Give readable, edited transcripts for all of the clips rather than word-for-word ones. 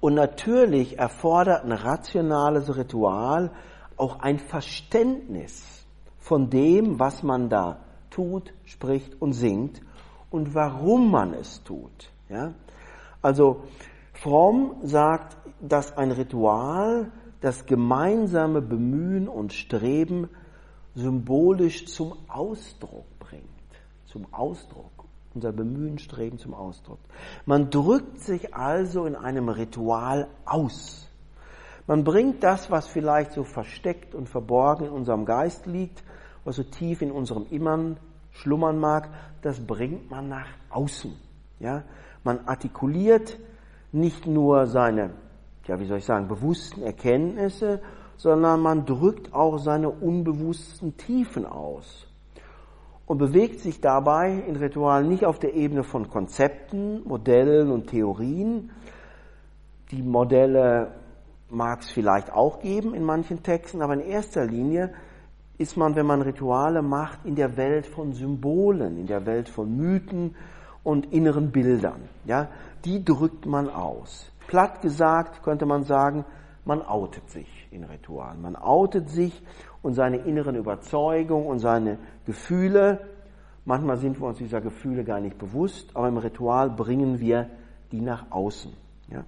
Und natürlich erfordert ein rationales Ritual auch ein Verständnis von dem, was man da tut, spricht und singt und warum man es tut. Ja? Also Fromm sagt, dass ein Ritual das gemeinsame Bemühen und Streben symbolisch zum Ausdruck bringt. Zum Ausdruck. Unser Bemühen, Streben zum Ausdruck. Man drückt sich also in einem Ritual aus. Man bringt das, was vielleicht so versteckt und verborgen in unserem Geist liegt, was so tief in unserem Innern schlummern mag, das bringt man nach außen. Ja? Man artikuliert nicht nur seine, bewussten Erkenntnisse, sondern man drückt auch seine unbewussten Tiefen aus. Und bewegt sich dabei in Ritualen nicht auf der Ebene von Konzepten, Modellen und Theorien. Die Modelle mag es vielleicht auch geben in manchen Texten, aber in erster Linie ist man, wenn man Rituale macht, in der Welt von Symbolen, in der Welt von Mythen und inneren Bildern. Ja, die drückt man aus. Platt gesagt könnte man sagen, man outet sich in Ritualen. Man outet sich und seine inneren Überzeugungen und seine Gefühle. Manchmal sind wir uns dieser Gefühle gar nicht bewusst, aber im Ritual bringen wir die nach außen. Ja?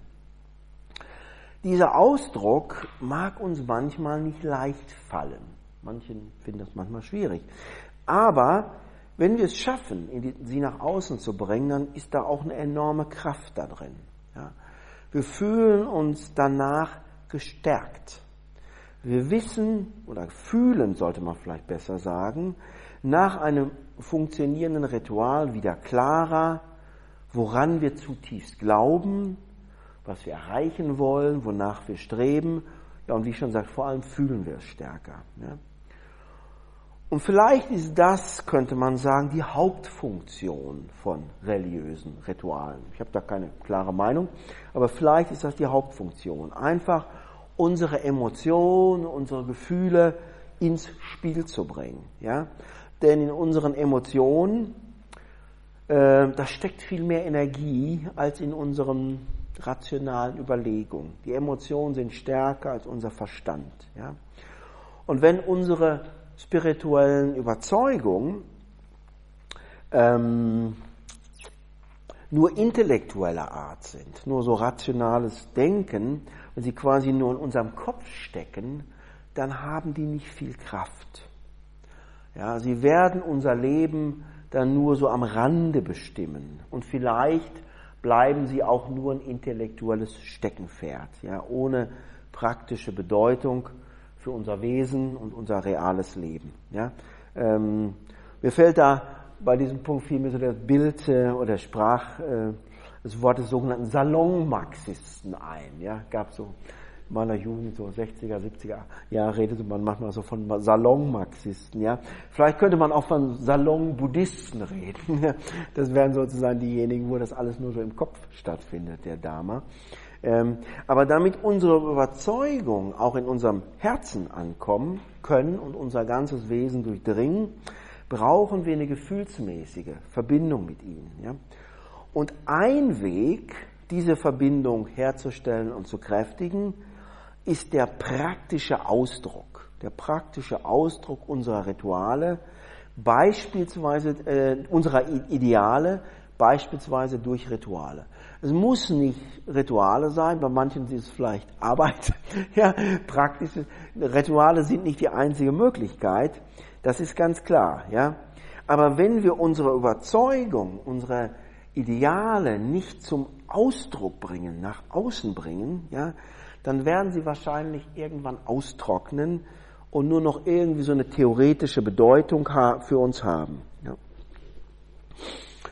Dieser Ausdruck mag uns manchmal nicht leicht fallen. Manche finden das manchmal schwierig. Aber wenn wir es schaffen, sie nach außen zu bringen, dann ist da auch eine enorme Kraft da drin. Ja? Wir fühlen uns danach gestärkt. Wir wissen oder fühlen, sollte man vielleicht besser sagen, nach einem funktionierenden Ritual wieder klarer, woran wir zutiefst glauben, was wir erreichen wollen, wonach wir streben. Ja, und wie ich schon sagte, vor allem fühlen wir es stärker. Ja. Und vielleicht ist das, könnte man sagen, die Hauptfunktion von religiösen Ritualen. Ich habe da keine klare Meinung, aber vielleicht ist das die Hauptfunktion. Einfach unsere Emotionen, unsere Gefühle ins Spiel zu bringen. Ja? Denn in unseren Emotionen, da steckt viel mehr Energie als in unseren rationalen Überlegungen. Die Emotionen sind stärker als unser Verstand. Ja? Und wenn unsere spirituellen Überzeugungen nur intellektueller Art sind, nur so rationales Denken, wenn sie quasi nur in unserem Kopf stecken, dann haben die nicht viel Kraft. Ja, sie werden unser Leben dann nur so am Rande bestimmen und vielleicht bleiben sie auch nur ein intellektuelles Steckenpferd, ja, ohne praktische Bedeutung für unser Wesen und unser reales Leben. Ja. Mir fällt da bei diesem Punkt viel mehr so das Bild oder das Wort des sogenannten Salonmarxisten ein. Ja, gab so in meiner Jugend, so 60er, 70er Jahre, redete man manchmal so von Salonmarxisten. Ja, vielleicht könnte man auch von Salonbuddhisten reden. Ja? Das wären sozusagen diejenigen, wo das alles nur so im Kopf stattfindet, der Dharma. Aber damit unsere Überzeugungen auch in unserem Herzen ankommen können und unser ganzes Wesen durchdringen, brauchen wir eine gefühlsmäßige Verbindung mit ihnen. Ja? Und ein Weg, diese Verbindung herzustellen und zu kräftigen, ist der praktische Ausdruck. Der praktische Ausdruck unserer Rituale, beispielsweise unserer Ideale, beispielsweise durch Rituale. Es muss nicht Rituale sein, bei manchen ist es vielleicht Arbeit. Ja, praktische Rituale sind nicht die einzige Möglichkeit, das ist ganz klar. Ja, aber wenn wir unsere Überzeugung, unsere Ideale nicht zum Ausdruck bringen, nach außen bringen, ja, dann werden sie wahrscheinlich irgendwann austrocknen und nur noch irgendwie so eine theoretische Bedeutung für uns haben. Ja.